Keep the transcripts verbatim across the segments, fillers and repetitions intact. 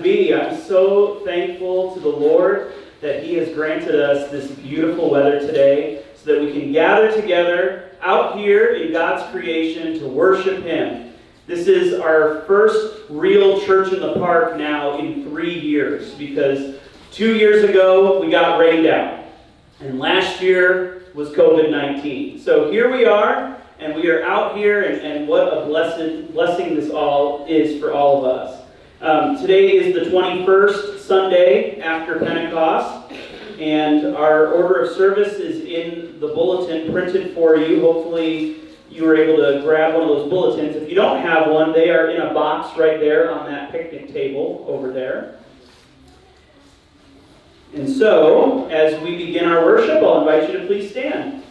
be. I'm so thankful to the Lord that He has granted us this beautiful weather today so that we can gather together out here in God's creation to worship Him. This is our first real church in the park now in three years because two years ago we got rained out and last year was covid nineteen. So here we are and we are out here and, and what a blessed, blessing this all is for all of us. Um, today is the twenty-first Sunday after Pentecost, and our order of service is in the bulletin printed for you. Hopefully you were able to grab one of those bulletins. If you don't have one, they are in a box right there on that picnic table over there. And so, as we begin our worship, I'll invite you to please stand.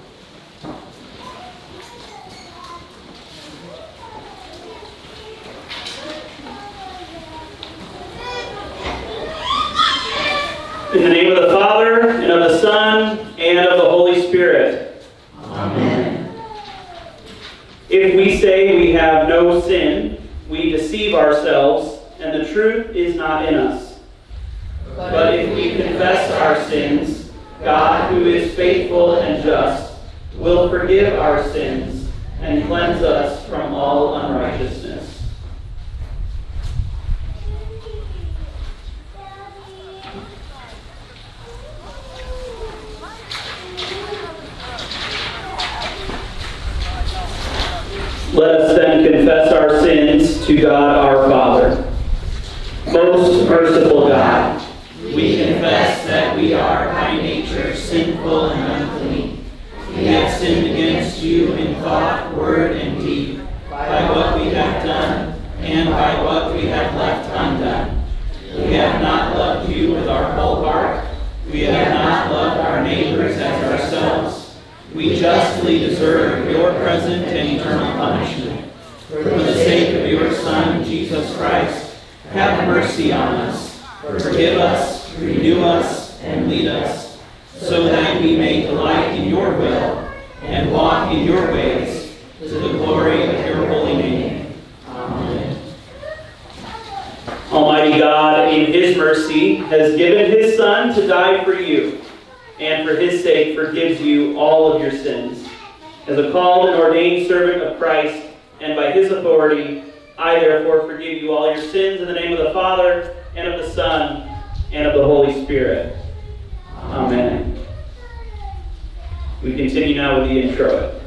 In the name of the Father, and of the Son, and of the Holy Spirit. Amen. If we say we have no sin, we deceive ourselves, and the truth is not in us. But if we confess our sins, God, who is faithful and just, will forgive our sins and cleanse us from all unrighteousness. Let us then confess our sins to God our Father. Most merciful God, we confess that we are by nature sinful and unclean. We have sinned against you in thought, word, and deed, by what we have done and by what we have left undone. We have not loved you with our whole heart. We have not loved our neighbors as ourselves. We justly deserve your present and eternal punishment. For the sake of your Son, Jesus Christ, have mercy on us. Forgive us, renew us, and lead us, so that we may delight in your will and walk in your ways, to the glory of your holy name. Amen. Almighty God, in His mercy, has given His Son to die for you, and for His sake forgives you all of your sins. As a called and ordained servant of Christ, and by His authority, I therefore forgive you all your sins in the name of the Father, and of the Son, and of the Holy Spirit. Amen. We continue now with the introit.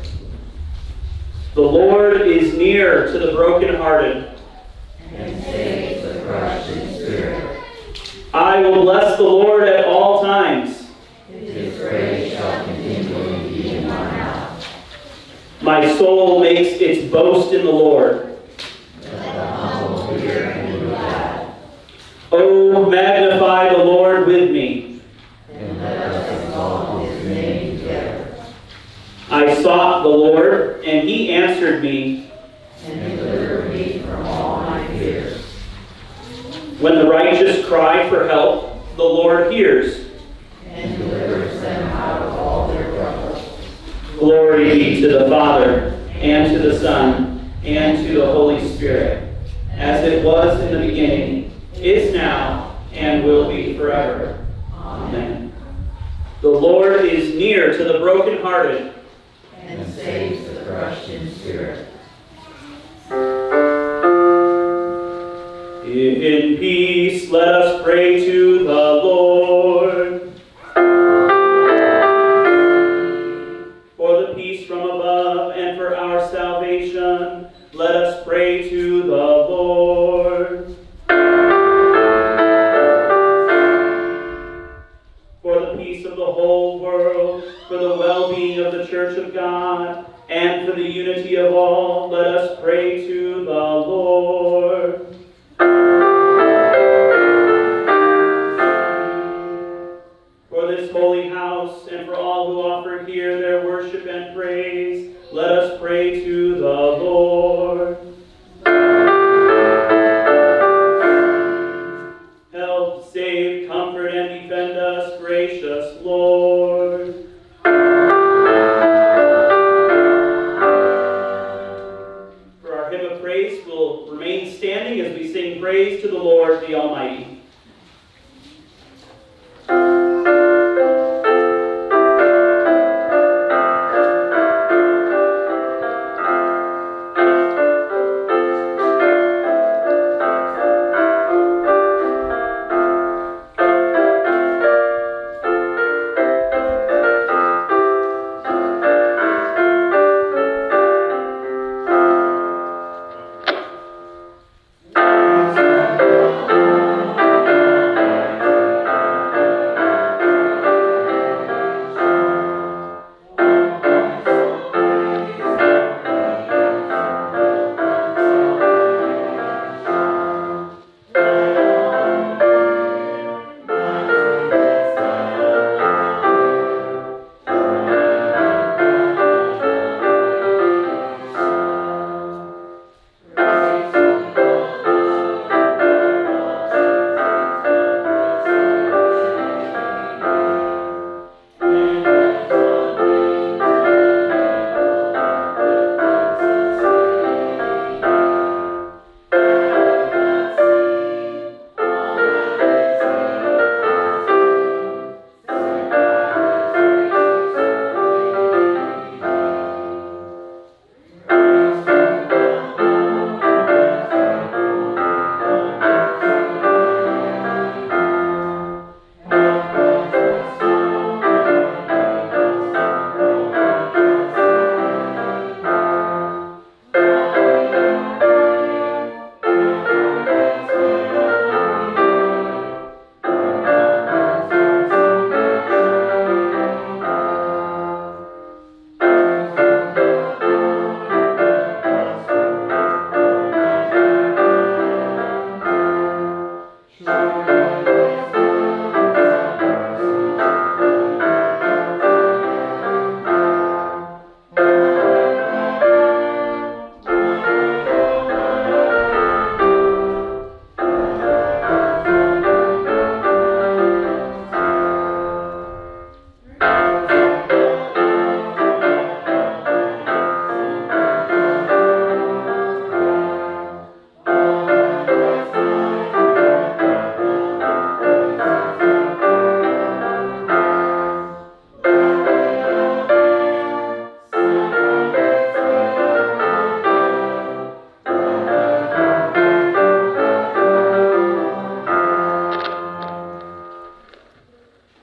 The Lord is near to the brokenhearted, and saves the crushed in spirit. I will bless the Lord at all times. His praise shall continually be in my mouth. My soul makes its boast in the Lord. Let the humble hear and be glad. Oh, magnify the Lord with me. And let us exalt His name together. I sought the Lord, and He answered me. And delivered me from all my fears. When the righteous cry for help, the Lord hears. And delivers them out of all their troubles. Glory be to the Father, and to the Son, and to the Holy Spirit, as it was in the beginning, is now, and will be forever. Amen. The Lord is near to the brokenhearted, and saves the crushed in spirit. In peace, let us pray to the Lord. For the peace from above and for our salvation, let us pray to the Lord. For the peace of the whole world, for the well-being of the Church of God, and for the unity of all, let us pray to the Lord. For this holy house, and for all who offer here their worship and praise, let us pray to the Lord. Help, save, comfort, and defend us, gracious Lord. For our hymn of praise will remain standing as we sing praise to the Lord the Almighty.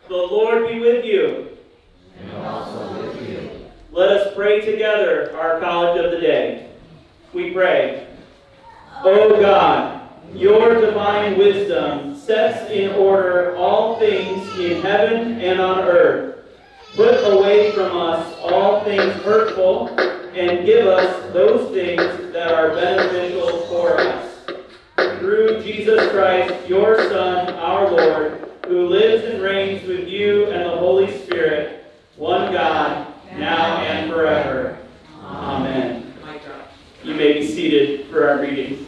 The Lord be with you. And also with you. Let us pray together our collect of the day. We pray. O God, your divine wisdom sets in order all things in heaven and on earth. Put away from us all things hurtful, and give us those things that are beneficial for us. Through Jesus Christ, your Son, our Lord, who lives and reigns with you and the Holy Spirit, one God, now and forever. Amen. You may be seated for our reading.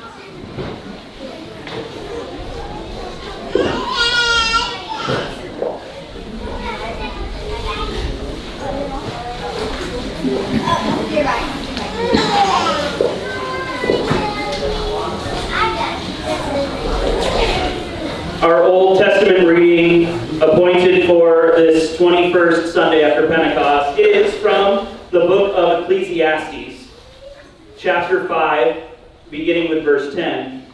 Our Old Testament reading appointed for this twenty-first Sunday after Pentecost is from the book of Ecclesiastes, chapter five, beginning with verse ten.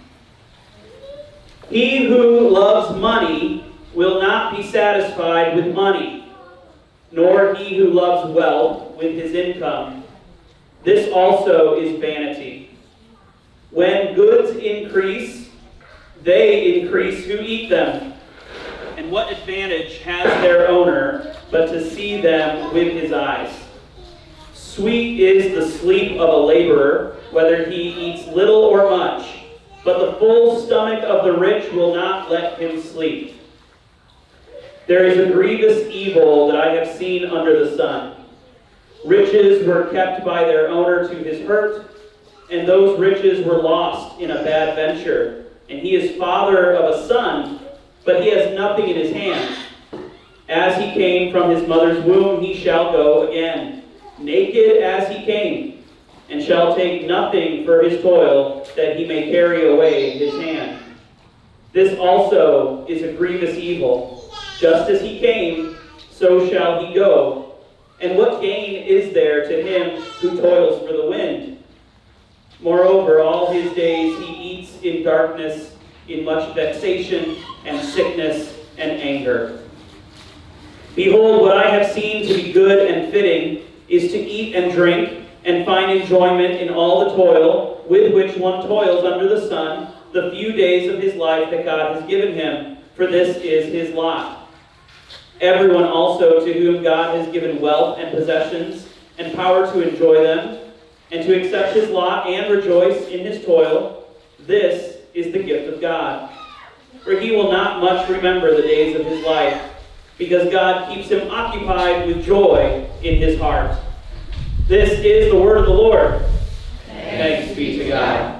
He who loves money will not be satisfied with money, nor he who loves wealth with his income. This also is vanity. When goods increase, they increase who eat them. And what advantage has their owner but to see them with his eyes? Sweet is the sleep of a laborer, whether he eats little or much, but the full stomach of the rich will not let him sleep. There is a grievous evil that I have seen under the sun. Riches were kept by their owner to his hurt, and those riches were lost in a bad venture. And he is father of a son, but he has nothing in his hand. As he came from his mother's womb, he shall go again, naked as he came, and shall take nothing for his toil, that he may carry away his hand. This also is a grievous evil. Just as he came, so shall he go. And what gain is there to him who toils for the wind? Moreover, all his days he eats in darkness, in much vexation and sickness and anger. Behold, what I have seen to be good and fitting is to eat and drink, and find enjoyment in all the toil with which one toils under the sun, the few days of his life that God has given him, for this is his lot. Everyone also to whom God has given wealth and possessions, and power to enjoy them, and to accept his lot and rejoice in his toil, this is the gift of God. For he will not much remember the days of his life, because God keeps him occupied with joy in his heart. This is the word of the Lord. Thanks, Thanks be to God.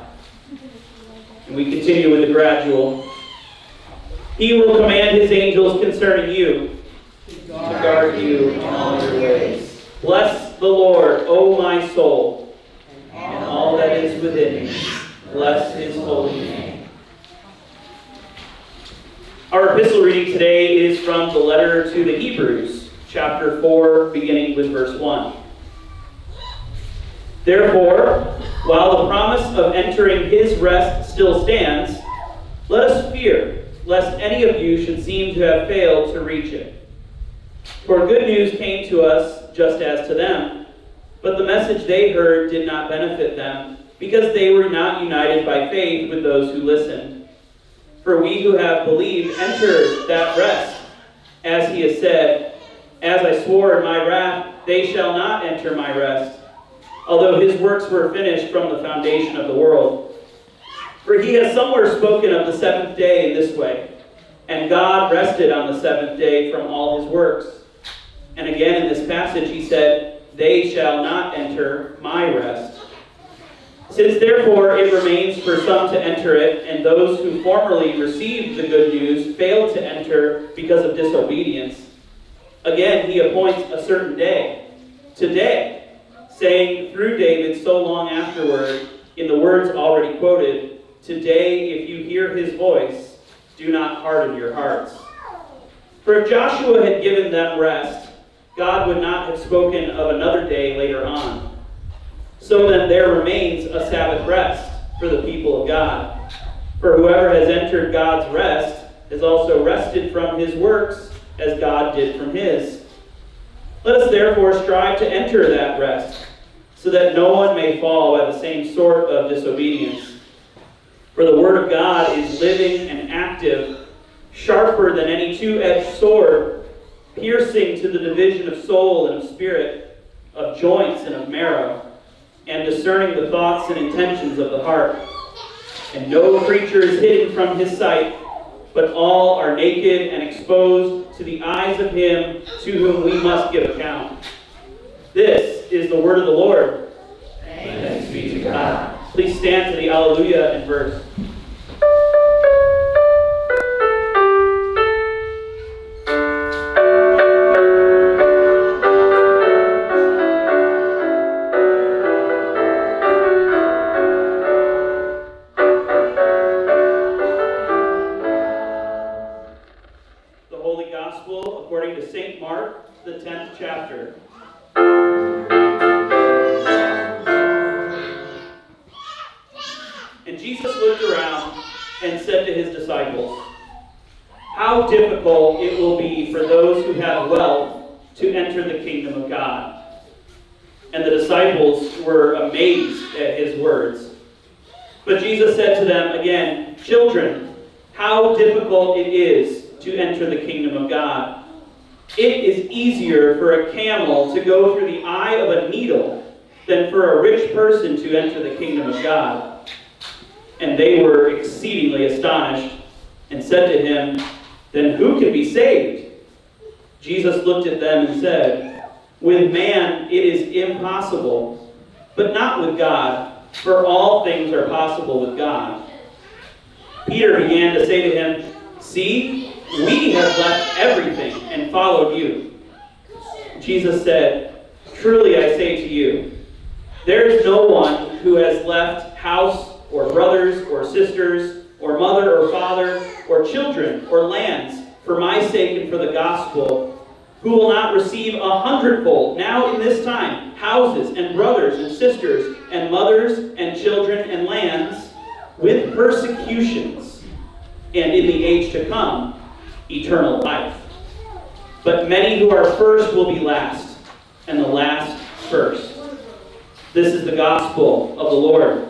And we continue with the gradual. He will command his angels concerning you, to guard you in all your ways. Bless the Lord, O my soul, and all that is within me. Bless his holy name. Our epistle reading today is from the letter to the Hebrews, chapter four, beginning with verse one. Therefore, while the promise of entering his rest still stands, let us fear, lest any of you should seem to have failed to reach it. For good news came to us just as to them, but the message they heard did not benefit them, because they were not united by faith with those who listened. For we who have believed enter that rest, as he has said, As I swore in my wrath, they shall not enter my rest, although his works were finished from the foundation of the world. For he has somewhere spoken of the seventh day in this way, and God rested on the seventh day from all his works. And again in this passage he said, They shall not enter my rest. Since therefore it remains for some to enter it, and those who formerly received the good news failed to enter because of disobedience, again he appoints a certain day, today, saying through David so long afterward, in the words already quoted, Today, if you hear his voice, do not harden your hearts. For if Joshua had given them rest, God would not have spoken of another day later on. So then there remains a Sabbath rest for the people of God. For whoever has entered God's rest has also rested from his works, as God did from his. Let us therefore strive to enter that rest, so that no one may fall by the same sort of disobedience. For the word of God is living and active, sharper than any two-edged sword, piercing to the division of soul and of spirit, of joints and of marrow, and discerning the thoughts and intentions of the heart. And no creature is hidden from his sight, but all are naked and exposed to the eyes of him to whom we must give account. This is the word of the Lord. Thanks be to God. Please stand to the Alleluia in verse. The tenth chapter. And Jesus looked around and said to his disciples, "How difficult it will be for those who have wealth to enter the kingdom of God." And the disciples were amazed at his words. But Jesus said to them again, "Children, how difficult it is to enter the kingdom of God. It is easier for a camel to go through the eye of a needle than for a rich person to enter the kingdom of God." And they were exceedingly astonished and said to him, "Then who can be saved?" Jesus looked at them and said, "With man it is impossible, but not with God, for all things are possible with God." Peter began to say to him, "See, we have left everything and followed you." Jesus said, "Truly I say to you, there is no one who has left house or brothers or sisters or mother or father or children or lands for my sake and for the gospel, who will not receive a hundredfold now in this time houses and brothers and sisters and mothers and children and lands with persecutions, and in the age to come eternal life. But many who are first will be last, and the last first." This is the gospel of the Lord.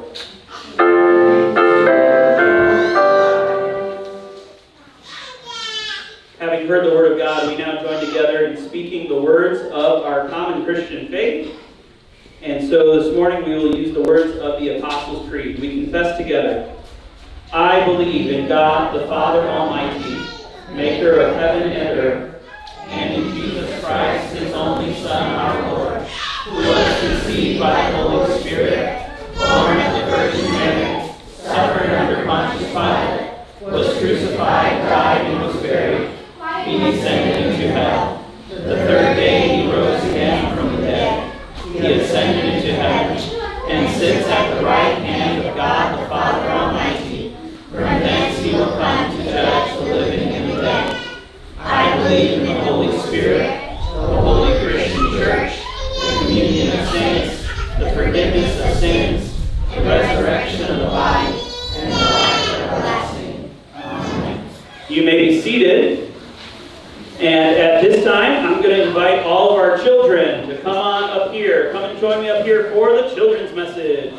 Having heard the word of God, we now join together in speaking the words of our common Christian faith. And so this morning we will use the words of the Apostles' Creed. We confess together, "I believe in God the Father Almighty, maker of heaven and earth, and in Jesus Christ, his only Son, our Lord, who was conceived by the Holy Spirit, born of the Virgin Mary, suffered under Pontius Pilate, was crucified, died, and was buried. He descended into hell. The third day he rose again from the dead. He ascended into heaven, and sits at the right hand of God the Father Almighty. From thence he will come to judge the living and the dead. I believe in the Holy Spirit, the holy Christian Church, the communion of saints, the forgiveness of sins, the resurrection of the body, and the life everlasting. Amen." You may be seated. And at this time, I'm going to invite all of our children to come on up here. Come and join me up here for the children's message.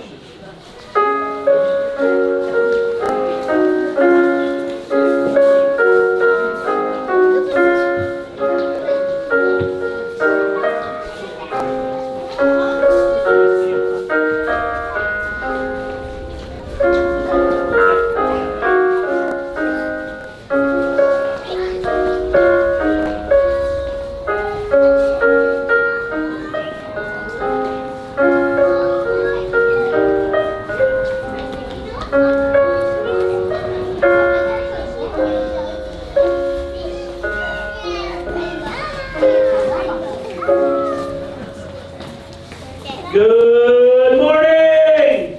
Good morning!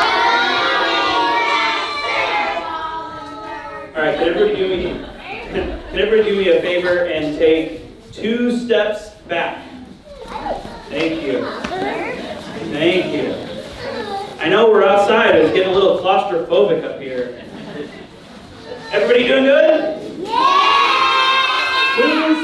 All right, can everybody do me, can everybody do me a favor and take two steps back? Thank you. Thank you. I know we're outside. It's getting a little claustrophobic up here. Everybody doing good? Yeah! Please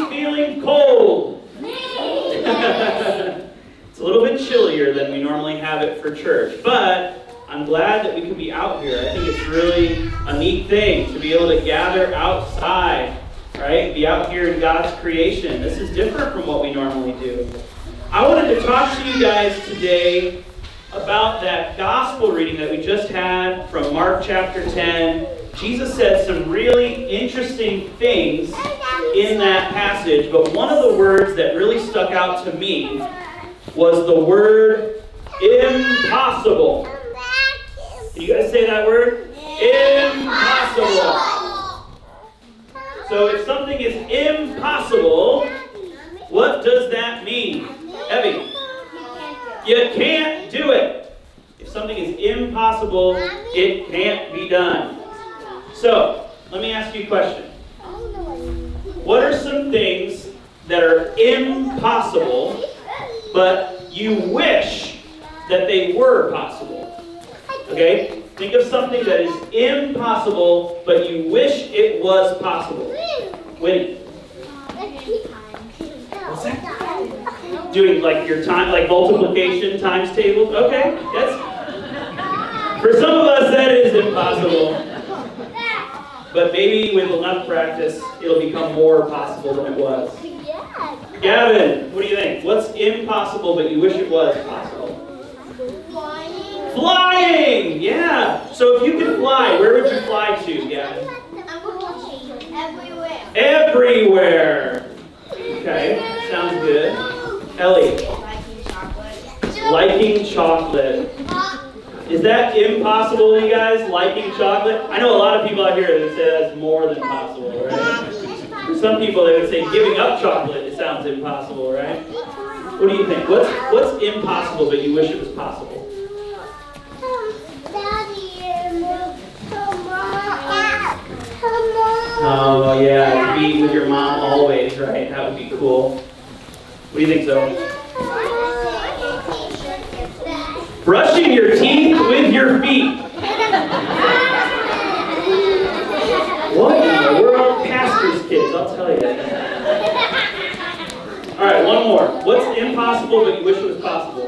normally have it for church. But I'm glad that we can be out here. I think it's really a neat thing to be able to gather outside, right? Be out here in God's creation. This is different from what we normally do. I wanted to talk to you guys today about that gospel reading that we just had from Mark chapter ten. Jesus said some really interesting things in that passage, but one of the words that really stuck out to me was the word impossible. Can you guys say that word? Impossible. So if something is impossible, what does that mean? Evie, you can't do it. If something is impossible, it can't be done. So, let me ask you a question. What are some things that are impossible, but you wish that they were possible? Okay? Think of something that is impossible, but you wish it was possible. Winnie. What's that? Doing like your time, like multiplication times tables? Okay, that's... For some of us, that is impossible. But maybe with enough practice, it'll become more possible than it was. Gavin, what do you think? What's impossible, but you wish it was possible? Flying. Flying! Yeah! So if you could fly, where would you fly to, Gavin? Everywhere. Everywhere! Okay, sounds good. Ellie? Liking chocolate. Liking chocolate. Is that impossible, you guys? Liking chocolate? I know a lot of people out here that say that's more than possible, right? For some people, they would say giving up chocolate, it sounds impossible, right? What do you think? What's what's impossible, but you wish it was possible? Oh, yeah, to be with your mom always, right? That would be cool. What do you think, Zoe? Brushing your teeth with your feet. What in the world? Pastor's kids, I'll tell you. All right, one more. What's impossible but you wish it was possible?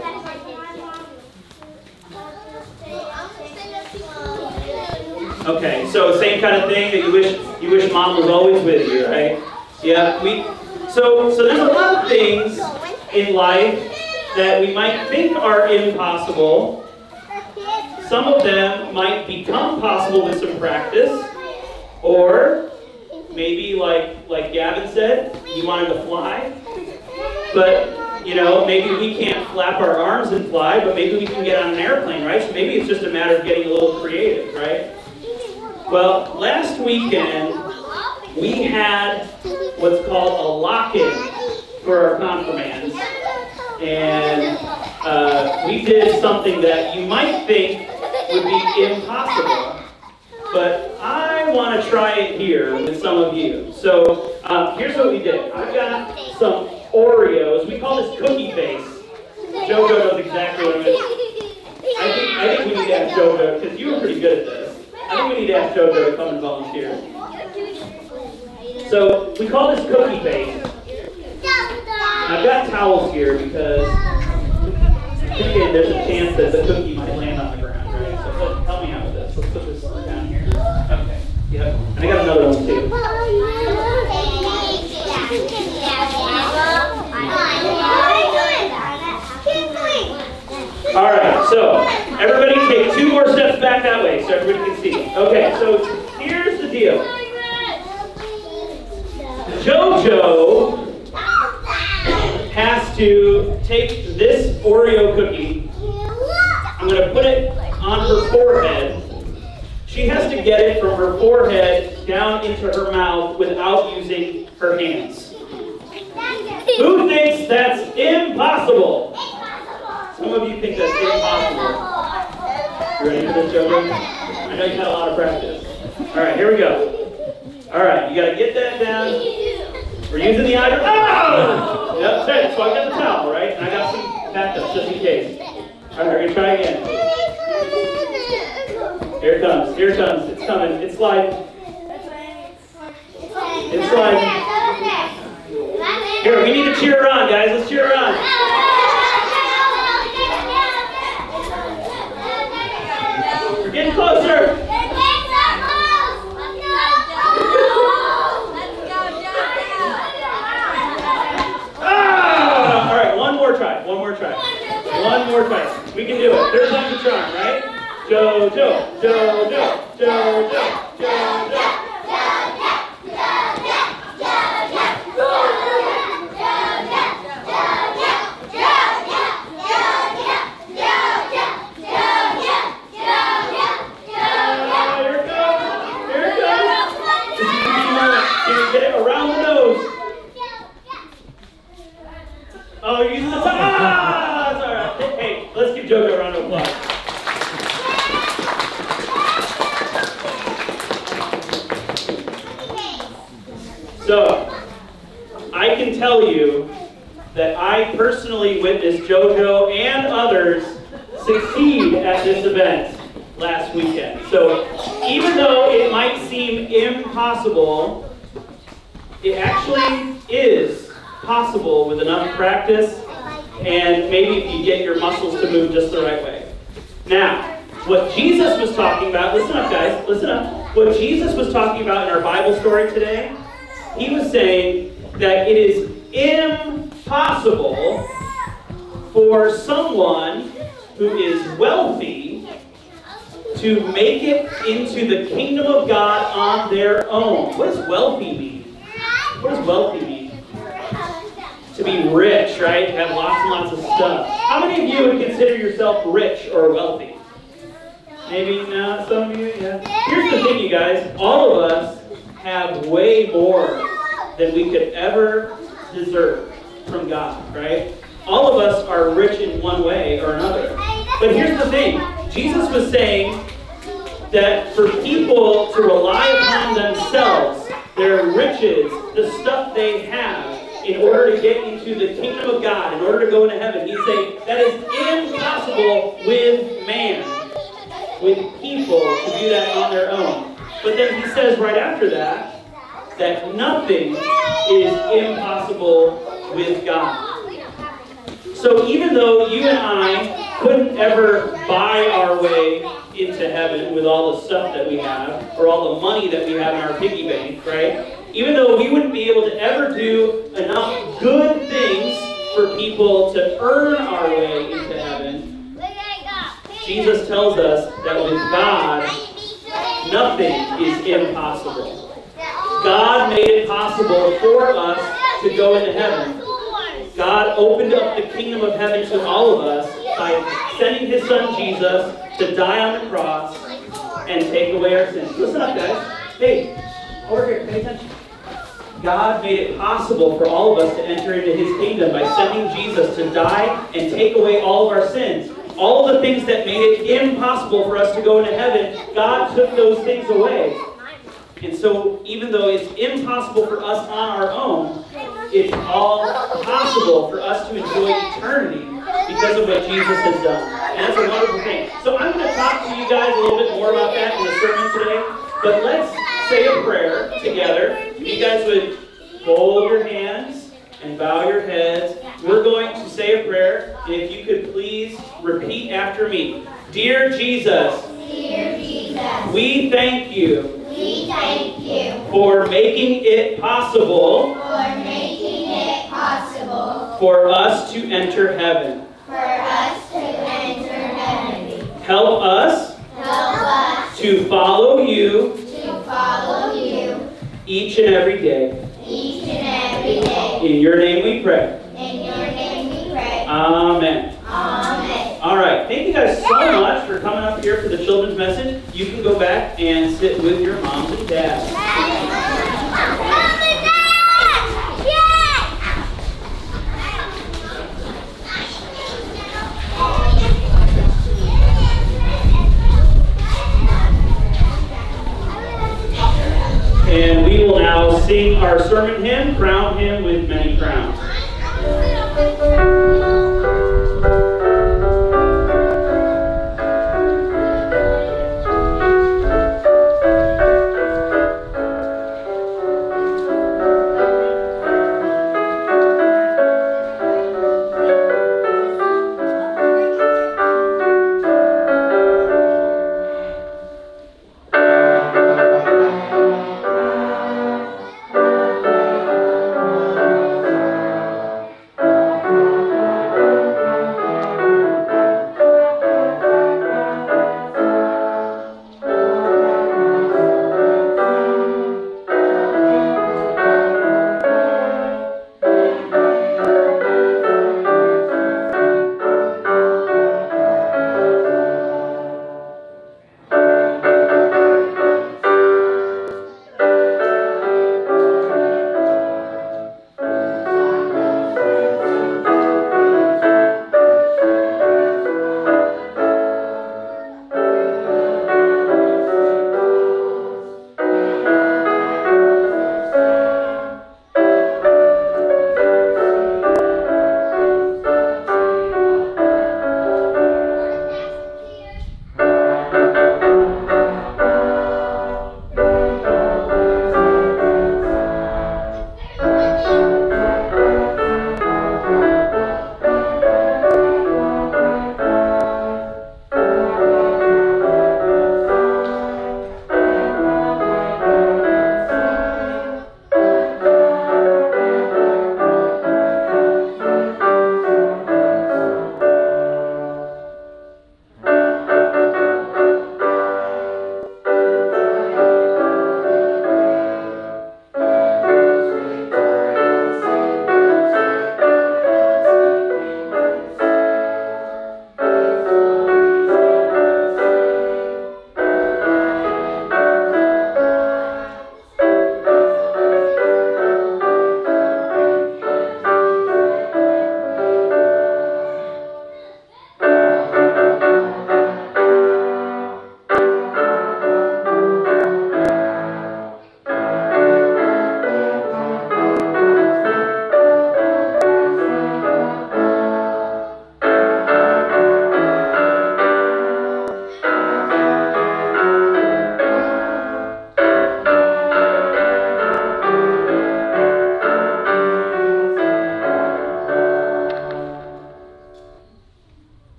Okay, so same kind of thing that you wish you wish mom was always with you, right? Yeah, we. So so there's a lot of things in life that we might think are impossible. Some of them might become possible with some practice, or maybe like like Gavin said, he wanted to fly, but you know maybe we can't flap our arms and fly, but maybe we can get on an airplane, right? So maybe it's just a matter of getting a little creative, right? Well, last weekend we had what's called a lock-in for our confirmands. And uh, we did something that you might think would be impossible, but I want to try it here with some of you. So um, here's what we did. I've got some Oreos. We call this cookie face. JoJo knows exactly what I mean. I think, I think we need to ask JoJo, because you were pretty good at this. I think we need to ask JoJo to come and volunteer. So we call this cookie face. I've got towels here because again, there's a chance that the cookie might land on the ground, right? So let, help me out with this. Let's put this down here. Okay. Yep. And I got another one too. All right. So everybody take two more steps back that way so everybody can see. Okay. So here's the deal. JoJo has to take this Oreo cookie. I'm going to put it on her forehead. She has to get it from her forehead down into her mouth without using her hands. Who thinks that's impossible? Some of you think that's impossible. You ready for this, JoJo? I know you've had a lot of practice. All right, here we go. All right, you got to get that down. We're using the eyedropper. Oh! Yep, that's right. So I got the towel, right? And I got some backups just in case. All right, we're going to try again. Here it comes. Here it comes. It's coming. It's sliding. It's sliding. Here, we need to cheer her on, guys. Let's cheer her on. can do it. There's Lucky Charm, right? Jojo, Jojo, Jojo, Jojo. Oh, you're using the tongue. Ah, it's all right. Hey, let's give Jojo a round of applause. So, I can tell you that I personally witnessed Jojo and others succeed at this event last weekend. So, even though it might seem impossible, it actually is possible with enough practice and maybe if you get your muscles to move just the right way. Now, what Jesus was talking about, listen up guys, listen up. What Jesus was talking about in our Bible story today, he was saying that it is impossible for someone who is wealthy to make it into the kingdom of God on their own. What does wealthy mean? What does wealthy mean? To be rich, right? To have lots and lots of stuff. How many of you would consider yourself rich or wealthy? Maybe not, some of you, yeah. Here's the thing, you guys. All of us have way more than we could ever deserve from God, right? All of us are rich in one way or another. But here's the thing. Jesus was saying that for people to rely upon themselves, their riches, the stuff they have, in order to get into the kingdom of God, in order to go into heaven, he's saying that is impossible with man, with people to do that on their own. But then he says right after that, that nothing is impossible with God. So even though you and I couldn't ever buy our way into heaven with all the stuff that we have, or all the money that we have in our piggy bank, right? Even though we wouldn't be able to ever do enough good things for people to earn our way into heaven, Jesus tells us that with God, nothing is impossible. God made it possible for us to go into heaven. God opened up the kingdom of heaven to all of us by sending his son Jesus to die on the cross and take away our sins. Listen up, guys. Hey, over here, pay attention. God made it possible for all of us to enter into his kingdom by sending Jesus to die and take away all of our sins. All of the things that made it impossible for us to go into heaven, God took those things away. And so, even though it's impossible for us on our own, it's all possible for us to enjoy eternity because of what Jesus has done. And that's a wonderful thing. So I'm going to talk to you guys a little bit more about that in the sermon today. But let's say a prayer together. If you guys would fold your hands and bow your heads. We're going to say a prayer. And if you could please repeat after me. Dear Jesus, Dear Jesus, we thank you we thank you for making it possible for making it possible for us to enter heaven. for us to enter heaven. Help us Help us to follow you to follow you each and every day. each and every day. In your name we pray. In your name we pray. Amen. Amen. All right. Thank you guys so much for coming up here for the children's message. You can go back and sit with your moms and dads. Mom and Dad! And we will now sing our sermon hymn, Crown Him with Many Crowns.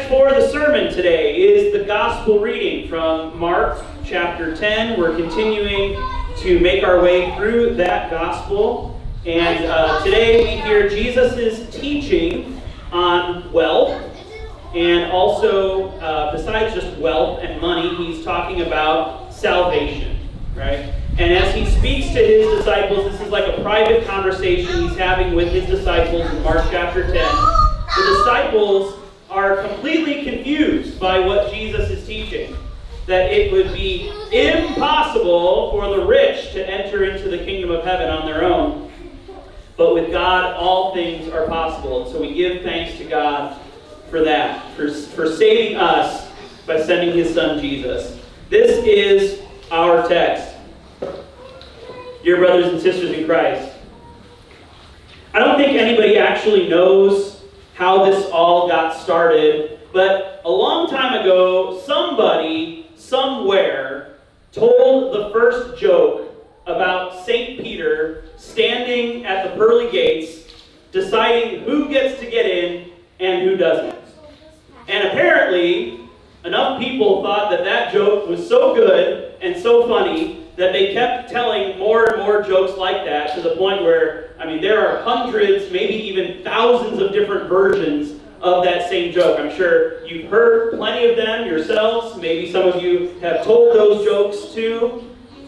for the sermon today is the gospel reading from Mark chapter ten. We're continuing to make our way through that gospel. And uh, today we hear Jesus' teaching on wealth. And also, uh, besides just wealth and money, he's talking about salvation, right? And as he speaks to his disciples, this is like a private conversation he's having with his disciples in Mark chapter ten. The disciples are completely confused by what Jesus is teaching. That it would be impossible for the rich to enter into the kingdom of heaven on their own. But with God, all things are possible. And so we give thanks to God for that, for, for saving us by sending his son Jesus. This is our text. Dear brothers and sisters in Christ, I don't think anybody actually knows how this all got started, but a long time ago, somebody, somewhere, told the first joke about Saint Peter standing at the pearly gates, deciding who gets to get in and who doesn't. And apparently, enough people thought that that joke was so good and so funny that they kept telling more and more jokes like that, to the point where, I mean, there are hundreds, maybe even thousands of different versions of that same joke. I'm sure you've heard plenty of them yourselves. Maybe some of you have told those jokes too.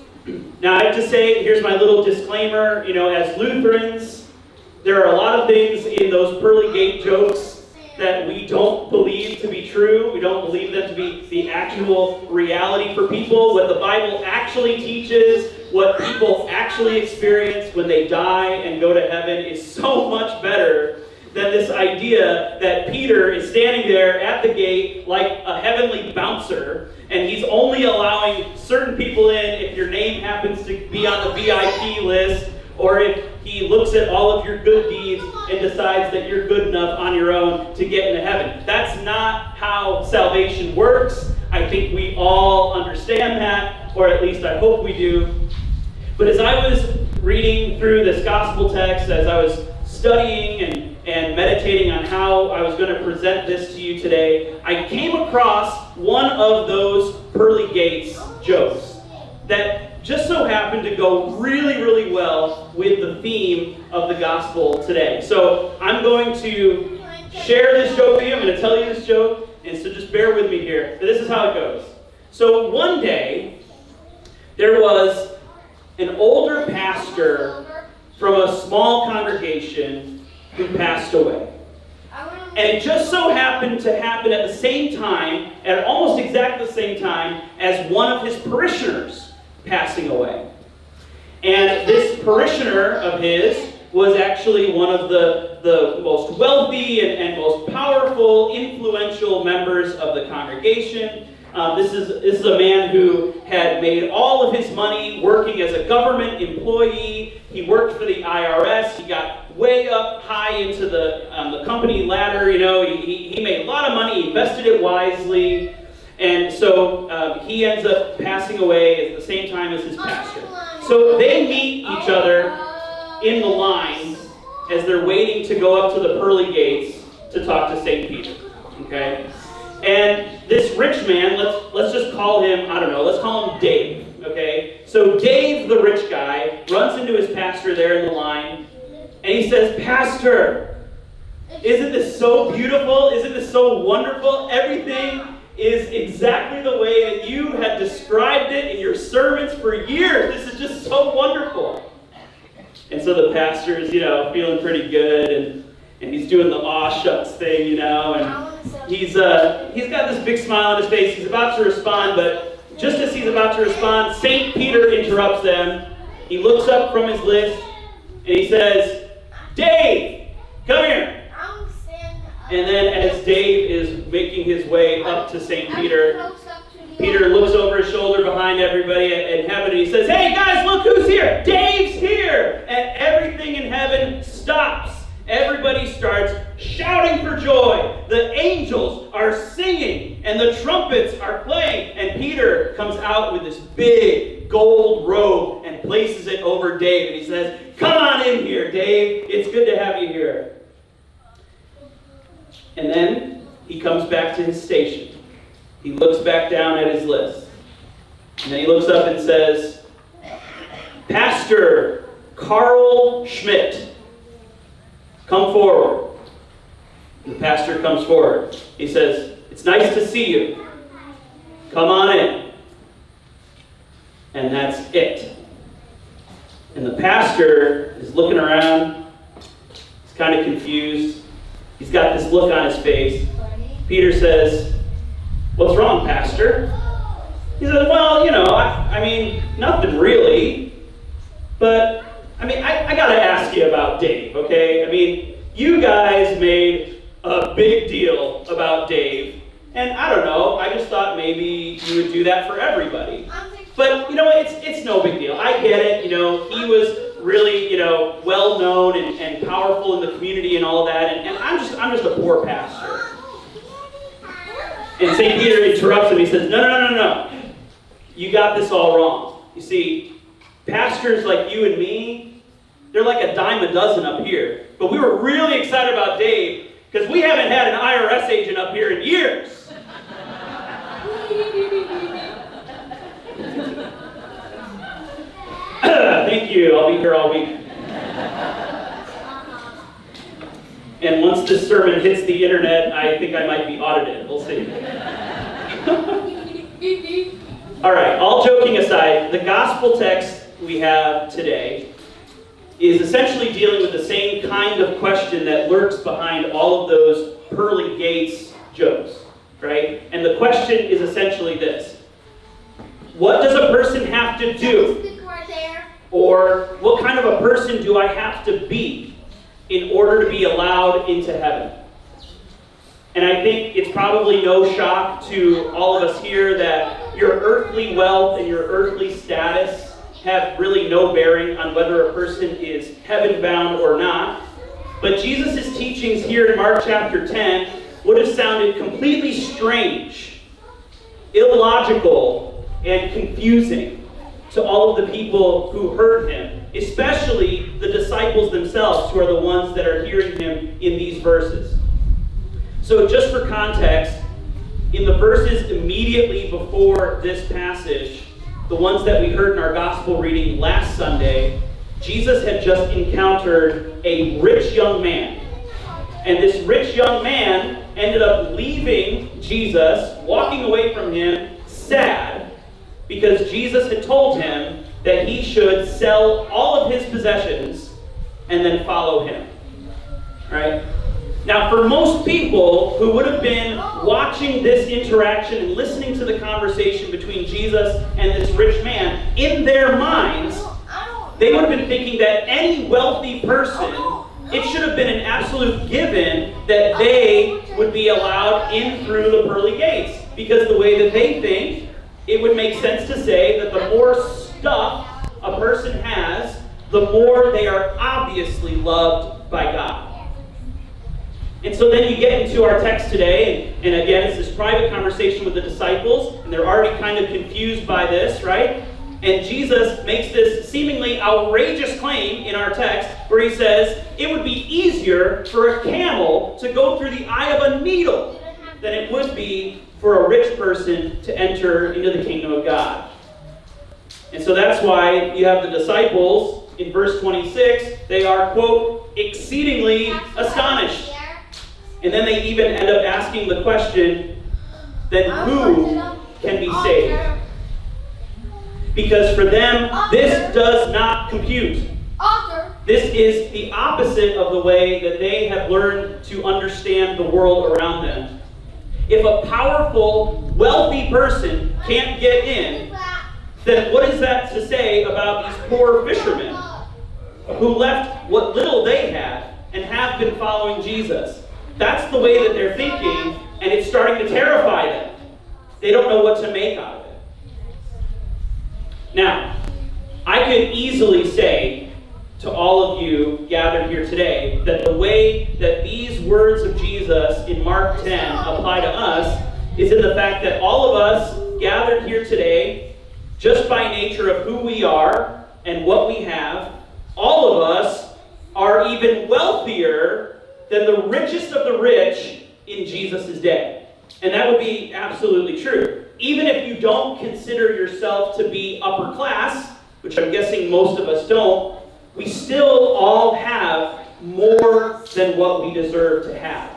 Now, I have to say, here's my little disclaimer. You know, as Lutherans, there are a lot of things in those pearly gate jokes that we don't believe to be true. We don't believe them to be the actual reality for people. What the Bible actually teaches, what people actually experience when they die and go to heaven, is so much better than this idea that Peter is standing there at the gate like a heavenly bouncer, and he's only allowing certain people in if your name happens to be on the V I P list, or if he looks at all of your good deeds and decides that you're good enough on your own to get into heaven. That's not how salvation works. I think we all understand that, or at least I hope we do. But as I was reading through this gospel text, as I was studying and, and meditating on how I was going to present this to you today, I came across one of those pearly gates jokes that just so happened to go really, really well with the theme of the gospel today. So I'm going to share this joke with you. I'm going to tell you this joke, and so just bear with me here. This is how it goes. So one day, there was an older pastor from a small congregation who passed away. And it just so happened to happen at the same time, at almost exactly the same time, as one of his parishioners passing away. And this parishioner of his was actually one of the, the most wealthy and, and most powerful, influential members of the congregation. Um, this is this is a man who had made all of his money working as a government employee. He worked for the I R S. He got way up high into the um, the company ladder. You know, he, he made a lot of money, invested it wisely, and so um, he ends up passing away at the same time as his pastor. So they meet each other in the line as they're waiting to go up to the pearly gates to talk to Saint Peter. Okay. And this rich man, let's let's just call him, I don't know, let's call him Dave, okay? So Dave, the rich guy, runs into his pastor there in the line, and he says, "Pastor, isn't this so beautiful? Isn't this so wonderful? Everything is exactly the way that you had described it in your sermons for years. This is just so wonderful." And so the pastor is, you know, feeling pretty good, and And he's doing the aw shucks thing, you know, and he's uh, he's got this big smile on his face. He's about to respond, but just as he's about to respond, Saint Peter interrupts them. He looks up from his list, and he says, "Dave, come here." And then as Dave is making his way up to Saint Peter, Peter looks over his shoulder behind everybody in heaven, and he says, "Hey guys, look who's here! Dave's here!" And everything in heaven stops. Everybody starts shouting for joy. The angels are singing, and the trumpets are playing. And Peter comes out with this big gold robe and places it over Dave. And he says, "Come on in here, Dave. It's good to have you here." And then he comes back to his station. He looks back down at his list. And then he looks up and says, Pastor Carl Schmidt, come forward. And the pastor comes forward. He says, it's nice to see you. Come on in. And that's it. And the pastor is looking around. He's kind of confused. He's got this look on his face. Peter says, what's wrong, Pastor? He says, well, you know, I, I mean, nothing really. But, I mean, I, I got to ask you about Dave, okay? I mean, you guys made a big deal about Dave. And I don't know, I just thought maybe you would do that for everybody. But, you know, it's it's no big deal. I get it, you know, he was really, you know, well-known and, and powerful in the community and all that. And, and I'm just I'm just a poor pastor. And Saint Peter interrupts him. He says, no, no, no, no, no. You got this all wrong. You see, pastors like you and me, they're like a dime a dozen up here. But we were really excited about Dave because we haven't had an I R S agent up here in years. Thank you. I'll be here all week. And once this sermon hits the internet, I think I might be audited. We'll see. All right, all joking aside, the gospel text we have today is essentially dealing with the same kind of question that lurks behind all of those pearly gates jokes, right? And the question is essentially this. What does a person have to do? Or what kind of a person do I have to be in order to be allowed into heaven? And I think it's probably no shock to all of us here that your earthly wealth and your earthly status have really no bearing on whether a person is heaven-bound or not. But Jesus' teachings here in Mark chapter ten would have sounded completely strange, illogical, and confusing to all of the people who heard him, especially the disciples themselves, who are the ones that are hearing him in these verses. So just for context, in the verses immediately before this passage, the ones that we heard in our gospel reading last Sunday, Jesus had just encountered a rich young man. And this rich young man ended up leaving Jesus, walking away from him, sad, because Jesus had told him that he should sell all of his possessions and then follow him. Right? Now, for most people who would have been watching this interaction and listening to the conversation between Jesus and this rich man, in their minds, they would have been thinking that any wealthy person, it should have been an absolute given that they would be allowed in through the pearly gates. Because the way that they think, it would make sense to say that the more stuff a person has, the more they are obviously loved by God. And so then you get into our text today, and, and again, it's this private conversation with the disciples, and they're already kind of confused by this, right? And Jesus makes this seemingly outrageous claim in our text where he says, it would be easier for a camel to go through the eye of a needle than it would be for a rich person to enter into the kingdom of God. And so that's why you have the disciples in verse twenty-six, they are, quote, exceedingly astonished. And then they even end up asking the question, then who can be saved? Because for them, this does not compute. This is the opposite of the way that they have learned to understand the world around them. If a powerful, wealthy person can't get in, then what is that to say about these poor fishermen who left what little they had and have been following Jesus? That's the way that they're thinking, and it's starting to terrify them. They don't know what to make out of it. Now, I could easily say to all of you gathered here today that the way that these words of Jesus in Mark ten apply to us is in the fact that all of us gathered here today, just by nature of who we are and what we have, all of us are even wealthier than the richest of the rich in Jesus' day. And that would be absolutely true. Even if you don't consider yourself to be upper class, which I'm guessing most of us don't, we still all have more than what we deserve to have.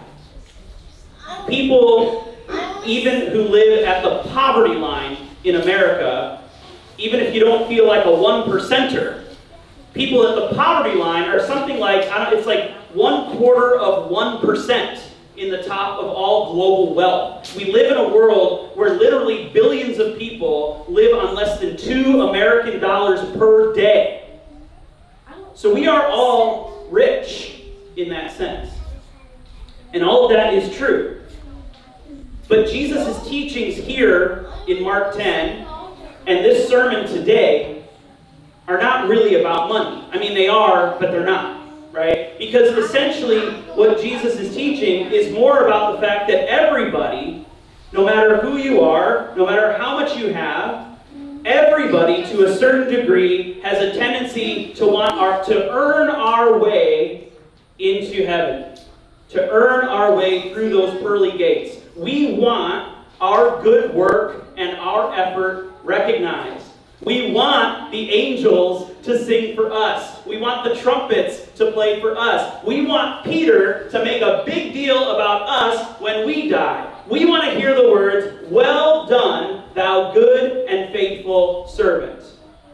People, even who live at the poverty line in America, even if you don't feel like a one percenter, people at the poverty line are something like, I don't, it's like one quarter of one percent in the top of all global wealth. We live in a world where literally billions of people live on less than two American dollars per day. So we are all rich in that sense. And all of that is true. But Jesus' teachings here in Mark ten and this sermon today are not really about money. I mean, they are, but they're not, right? Because essentially what Jesus is teaching is more about the fact that everybody, no matter who you are, no matter how much you have, everybody to a certain degree has a tendency to want our, to earn our way into heaven, to earn our way through those pearly gates. We want our good work and our effort recognized. We want the angels to sing for us. We want the trumpets to play for us. We want Peter to make a big deal about us when we die. We want to hear the words, "Well done, thou good and faithful servant."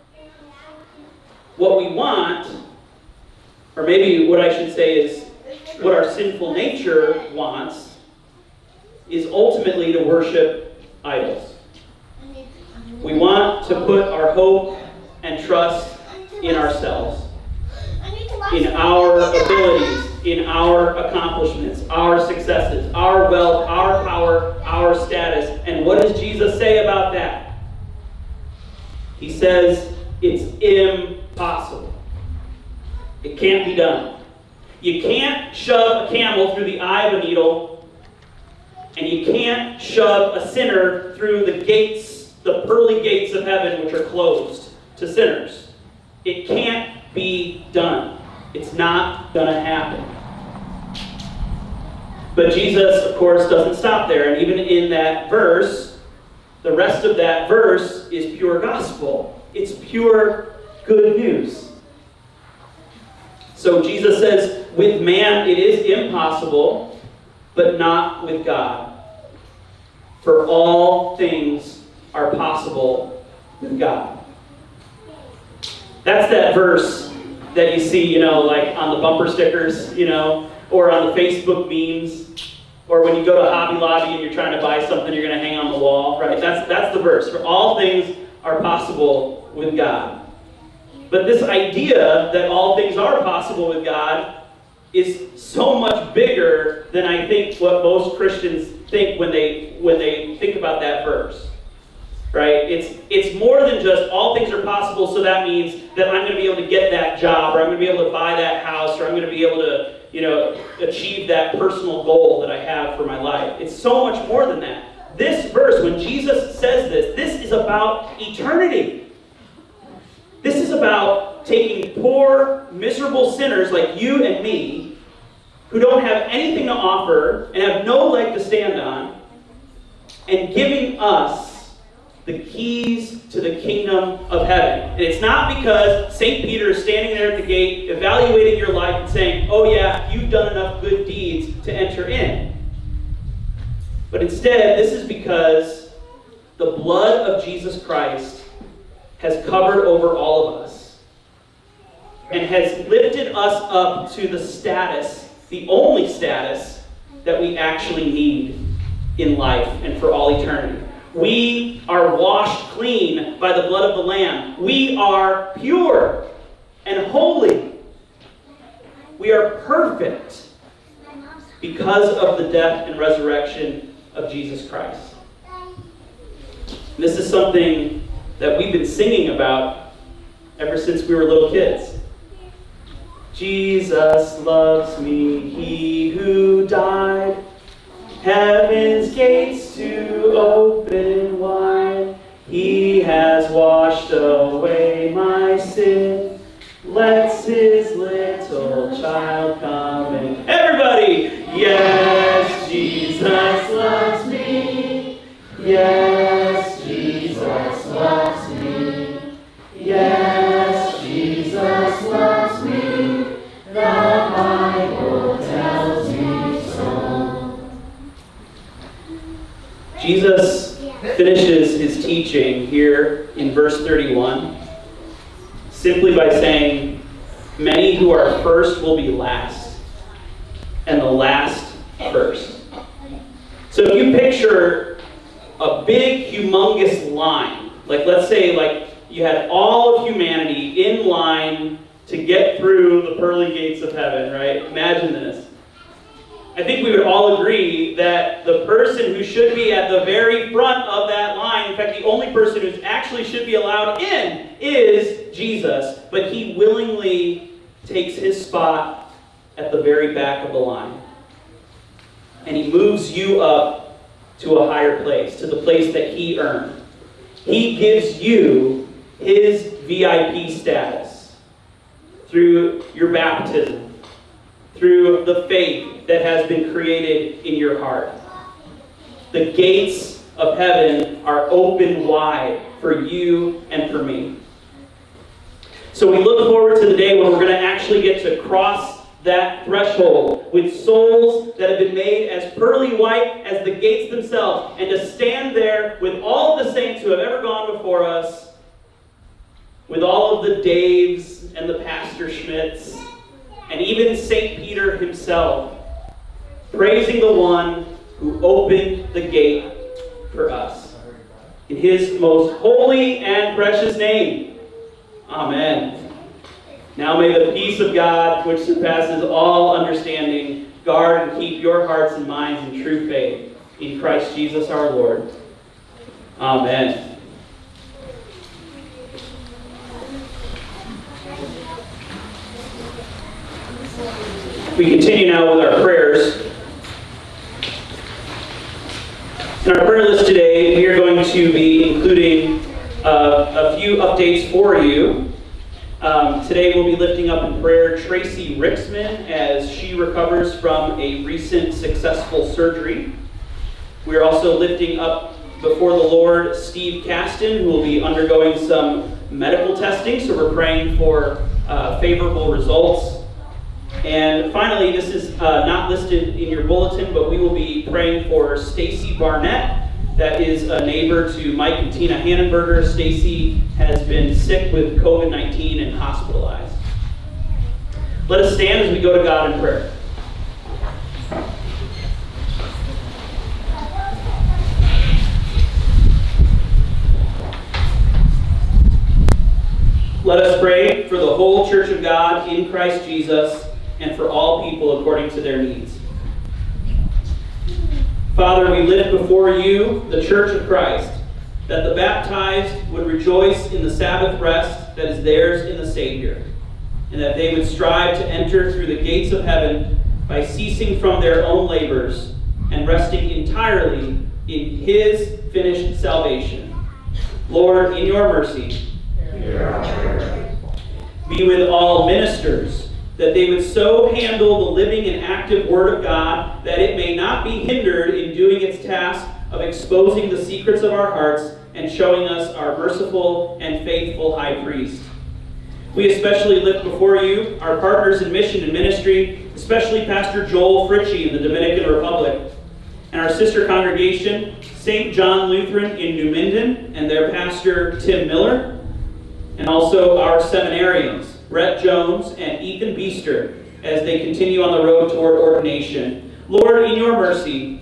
What we want, or maybe what I should say is what our sinful nature wants, is ultimately to worship idols. We want to put our hope and trust in ourselves, in our abilities, in our accomplishments, our successes, our wealth, our power, our status. And what does Jesus say about that? He says it's impossible. It can't be done. You can't shove a camel through the eye of a needle, and you can't shove a sinner through the gates, the pearly gates of heaven, which are closed to sinners. It can't be done. It's not going to happen. But Jesus, of course, doesn't stop there. And even in that verse, the rest of that verse is pure gospel. It's pure good news. So Jesus says, with man it is impossible, but not with God. For all things are possible with God. That's that verse that you see, you know, like on the bumper stickers, you know, or on the Facebook memes, or when you go to Hobby Lobby and you're trying to buy something you're going to hang on the wall, right? That's that's the verse. For all things are possible with God. But this idea that all things are possible with God is so much bigger than I think what most Christians think when they when they think about that verse. Right? It's it's more than just all things are possible, so that means that I'm going to be able to get that job, or I'm going to be able to buy that house, or I'm going to be able to, you know, achieve that personal goal that I have for my life. It's so much more than that. This verse, when Jesus says this, this is about eternity. This is about taking poor, miserable sinners like you and me, who don't have anything to offer and have no leg to stand on, and giving us the keys to the kingdom of heaven. And it's not because Saint Peter is standing there at the gate evaluating your life and saying, oh yeah, you've done enough good deeds to enter in. But instead, this is because the blood of Jesus Christ has covered over all of us and has lifted us up to the status, the only status that we actually need in life and for all eternity. We are washed clean by the blood of the Lamb. We are pure and holy. We are perfect because of the death and resurrection of Jesus Christ. This is something that we've been singing about ever since we were little kids. Jesus loves me, he who died, heaven's gates to open wide. He has washed away my sin. Let's his little child come in. Everybody! Yes, Jesus Jesus finishes his teaching here in verse thirty-one simply by saying, "Many who are first will be last, and the last first." So if you picture a big, humongous line, like let's say like you had all of humanity in line to get through the pearly gates of heaven, right? Imagine this. I think we would all agree that the person who should be at the very front of that line, in fact, the only person who actually should be allowed in is Jesus, but he willingly takes his spot at the very back of the line. And he moves you up to a higher place, to the place that he earned. He gives you his V I P status through your baptism, through the faith that has been created in your heart. The gates of heaven are open wide for you and for me. So we look forward to the day when we're going to actually get to cross that threshold with souls that have been made as pearly white as the gates themselves, and to stand there with all of the saints who have ever gone before us, with all of the Daves and the Pastor Schmidts, and even Saint Peter himself, praising the one who opened the gate for us. In his most holy and precious name. Amen. Now may the peace of God, which surpasses all understanding, guard and keep your hearts and minds in true faith in Christ Jesus our Lord. Amen. We continue now with our prayers. In our prayer list today, we are going to be including uh, a few updates for you. Um, today we'll be lifting up in prayer Tracy Rixman as she recovers from a recent successful surgery. We are also lifting up before the Lord Steve Caston, who will be undergoing some medical testing, so we're praying for uh, favorable results. And finally, this is uh, not listed in your bulletin, but we will be praying for Stacy Barnett. That is a neighbor to Mike and Tina Hannenberger. Stacy has been sick with covid nineteen and hospitalized. Let us stand as we go to God in prayer. Let us pray for the whole Church of God in Christ Jesus, and for all people according to their needs. Father, we lift before you the Church of Christ, that the baptized would rejoice in the Sabbath rest that is theirs in the Savior, and that they would strive to enter through the gates of heaven by ceasing from their own labors and resting entirely in his finished salvation. Lord, in your mercy, be with all ministers, that they would so handle the living and active Word of God that it may not be hindered in doing its task of exposing the secrets of our hearts and showing us our merciful and faithful High Priest. We especially lift before you our partners in mission and ministry, especially Pastor Joel Fritchie in the Dominican Republic, and our sister congregation, Saint John Lutheran in New Minden, and their pastor, Tim Miller, and also our seminarians, Brett Jones and Ethan Beester, as they continue on the road toward ordination. Lord, in your mercy,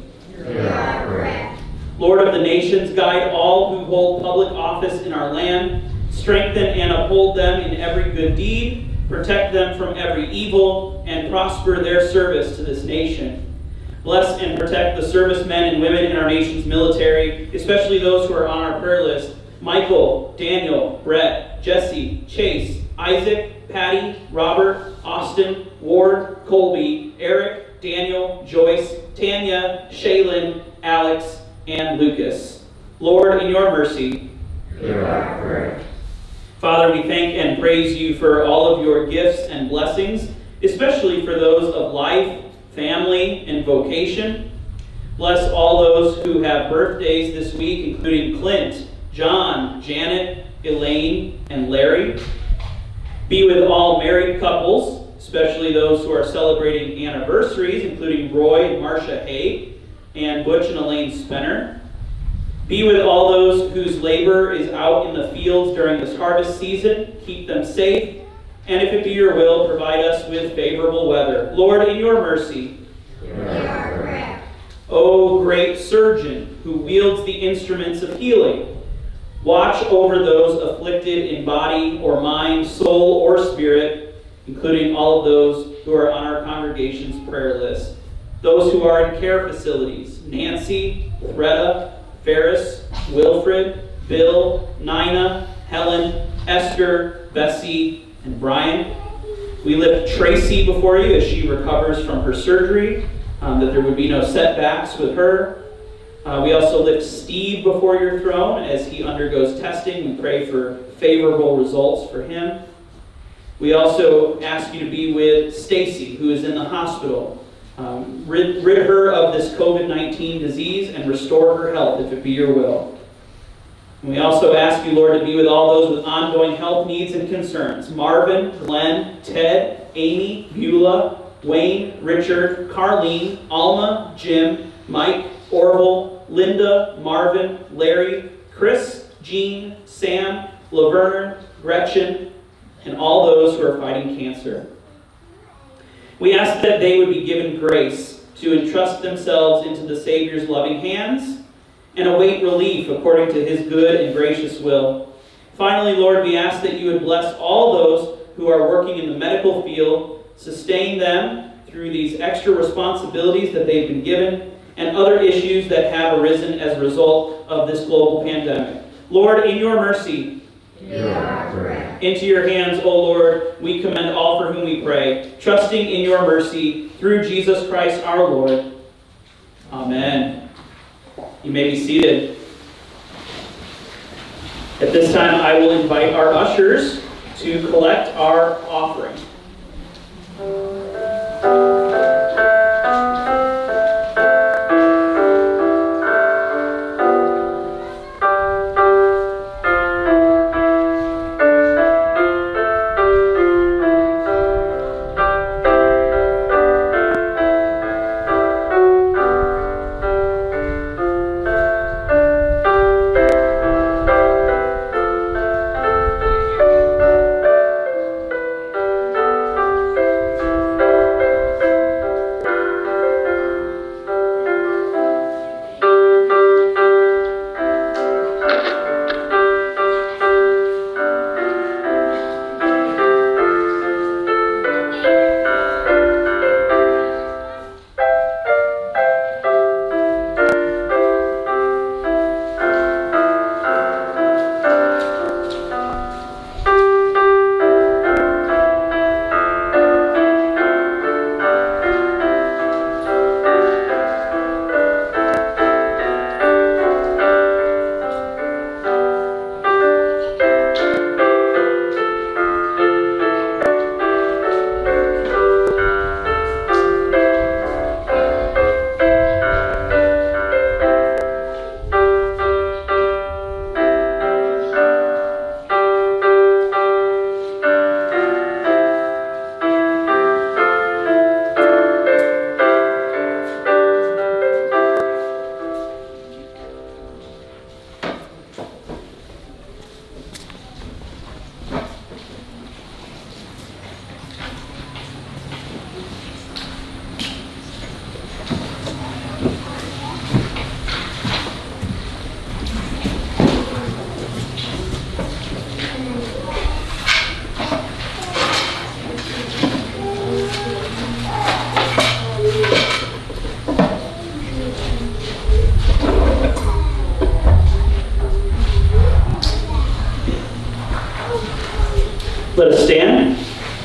Lord of the nations, guide all who hold public office in our land. Strengthen and uphold them in every good deed. Protect them from every evil, and prosper their service to this nation. Bless and protect the servicemen and women in our nation's military, especially those who are on our prayer list. Michael, Daniel, Brett, Jesse, Chase, Isaac, Patty, Robert, Austin, Ward, Colby, Eric, Daniel, Joyce, Tanya, Shaylin, Alex, and Lucas. Lord, in your mercy, hear our prayer. Father, we thank and praise you for all of your gifts and blessings, especially for those of life, family, and vocation. Bless all those who have birthdays this week, including Clint, John, Janet, Elaine, and Larry. Be with all married couples, especially those who are celebrating anniversaries, including Roy and Marcia Hay, and Butch and Elaine Spenner. Be with all those whose labor is out in the fields during this harvest season. Keep them safe. And if it be your will, provide us with favorable weather. Lord, in your mercy, Hear our prayer. O great surgeon who wields the instruments of healing, watch over those afflicted in body or mind, soul or spirit, including all of those who are on our congregation's prayer list. Those who are in care facilities, Nancy, Greta, Ferris, Wilfred, Bill, Nina, Helen, Esther, Bessie, and Brian. We lift Tracy before you as she recovers from her surgery, um, that there would be no setbacks with her. Uh, we also lift Steve before your throne as he undergoes testing. We pray for favorable results for him. We also ask you to be with Stacy, who is in the hospital. Um, rid, rid her of this covid nineteen disease and restore her health, if it be your will. And we also ask you, Lord, to be with all those with ongoing health needs and concerns. Marvin, Glenn, Ted, Amy, Beulah, Wayne, Richard, Carlene, Alma, Jim, Mike, Orville, Linda, Marvin, Larry, Chris, Jean, Sam, Laverne, Gretchen, and all those who are fighting cancer. We ask that they would be given grace to entrust themselves into the Savior's loving hands and await relief according to his good and gracious will. Finally, Lord, we ask that you would bless all those who are working in the medical field, sustain them through these extra responsibilities that they've been given, and other issues that have arisen as a result of this global pandemic. Lord, in your mercy, Hear our prayer. into your hands, O Lord, we commend all for whom we pray, trusting in your mercy through Jesus Christ our Lord. Amen. You may be seated. At this time, I will invite our ushers to collect our offering. Let us stand.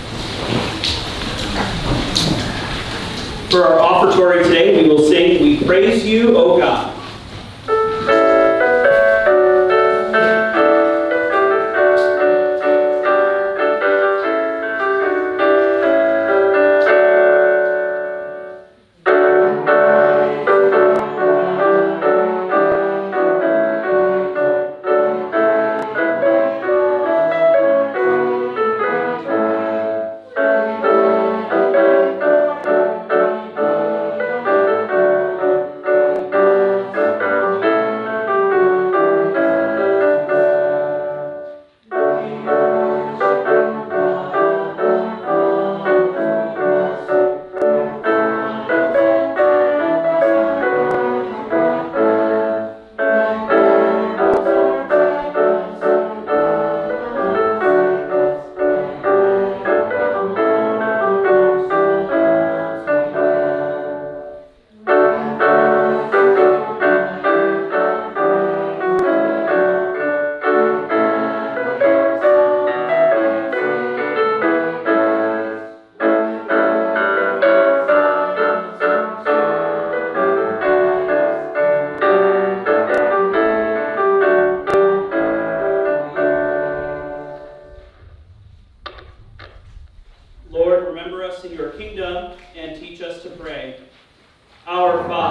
For our offertory today, we will sing, "We Praise You, O God."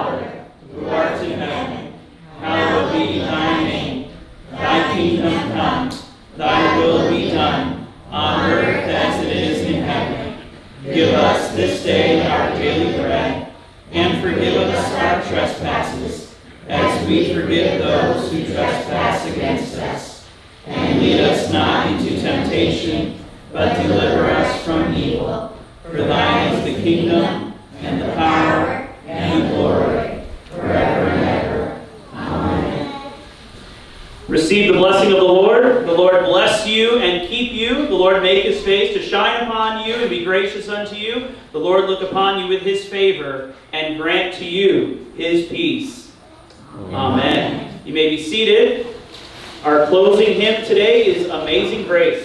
Father, who art in heaven, hallowed be thy name. Thy kingdom come, thy will be done, on earth as it is in heaven. Give us this day our daily bread, and forgive us our trespasses, as we forgive those who trespass against us. And lead us not into temptation, but deliver us from evil. For thine is the kingdom, and the power, and the glory, forever and ever. Amen. Receive the blessing of the Lord. The Lord bless you and keep you. The Lord make his face to shine upon you and be gracious unto you. The Lord look upon you with his favor and grant to you his peace. Amen. Amen. You may be seated. Our closing hymn today is Amazing Grace.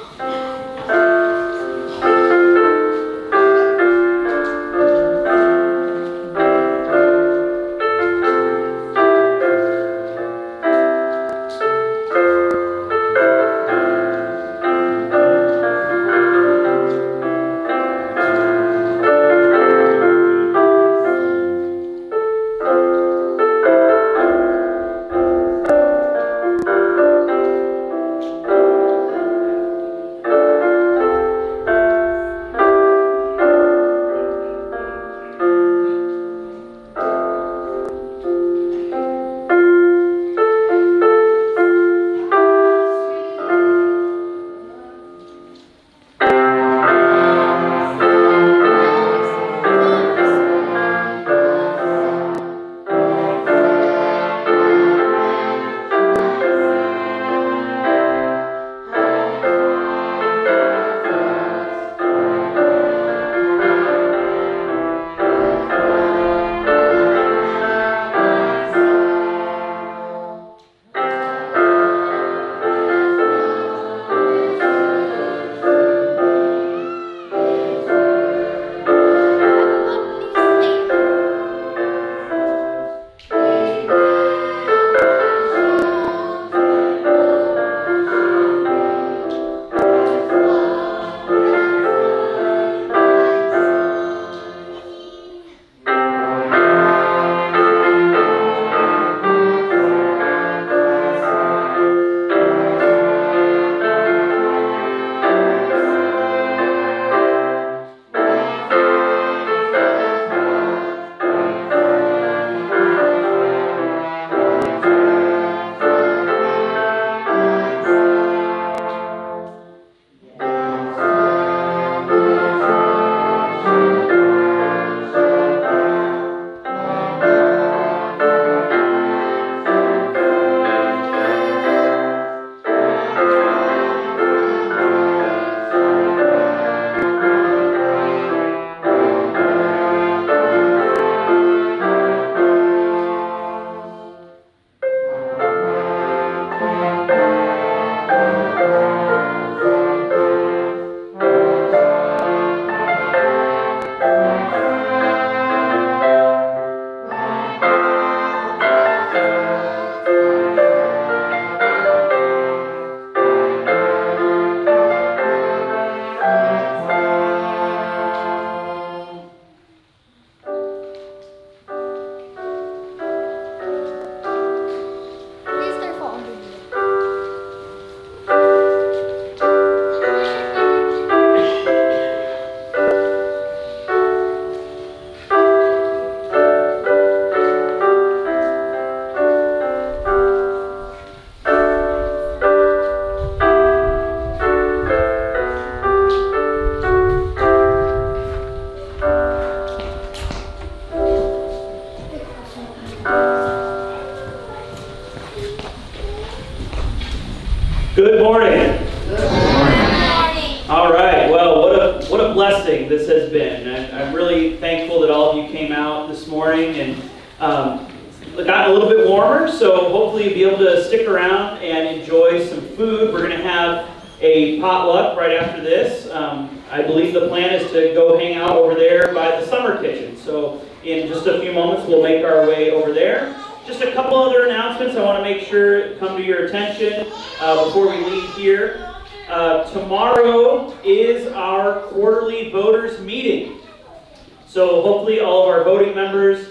Good morning. Good morning. All right. Well, what a what a blessing this has been. I, I'm really thankful that all of you came out this morning, and um, it got a little bit warmer. So hopefully you'll be able to stick around and enjoy some food. We're going to have a potluck right after this. Um, I believe the plan is to go hang out over there by the summer kitchen. So in just a few moments, we'll make our way over there. Just a couple other announcements I want to make sure come to your attention uh, before we leave here. Uh, tomorrow is our quarterly voters meeting. So hopefully all of our voting members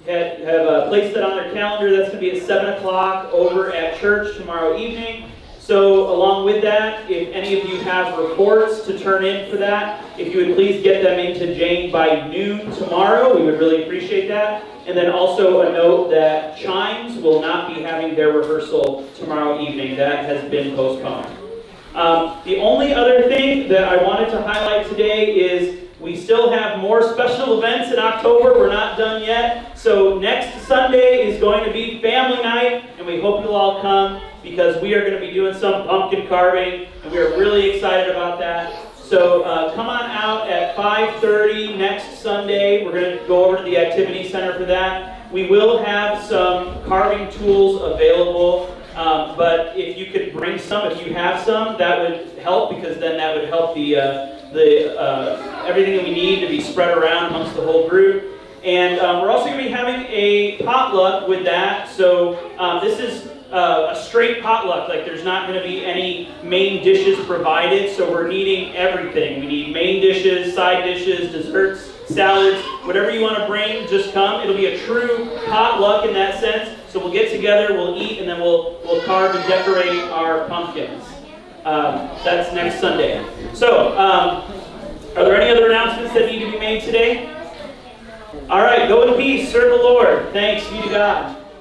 have, have uh, placed that on their calendar. That's going to be at seven o'clock over at church tomorrow evening. So along with that, if any of you have reports to turn in for that, if you would please get them into Jane by noon tomorrow, we would really appreciate that. And then also a note that Chimes will not be having their rehearsal tomorrow evening. That has been postponed. Um, the only other thing that I wanted to highlight today is we still have more special events in October. We're not done yet. So next Sunday is going to be family night, and we hope you'll all come because we are going to be doing some pumpkin carving, and we are really excited about that. So uh, come on out at five thirty next Sunday. We're going to go over to the Activity Center for that. We will have some carving tools available, um, but if you could bring some, if you have some, that would help because then that would help the uh, the uh, everything that we need to be spread around amongst the whole group. And um, we're also going to be having a potluck with that. So um, this is uh, a straight potluck. Like there's not going to be any main dishes provided. So we're needing everything. We need main dishes, side dishes, desserts, salads, whatever you want to bring, just come. It'll be a true potluck in that sense. So we'll get together, we'll eat, and then we'll we'll carve and decorate our pumpkins. Um, that's next Sunday. So, um, are there any other announcements that need to be made today? All right, go in peace, serve the Lord. Thanks be to God.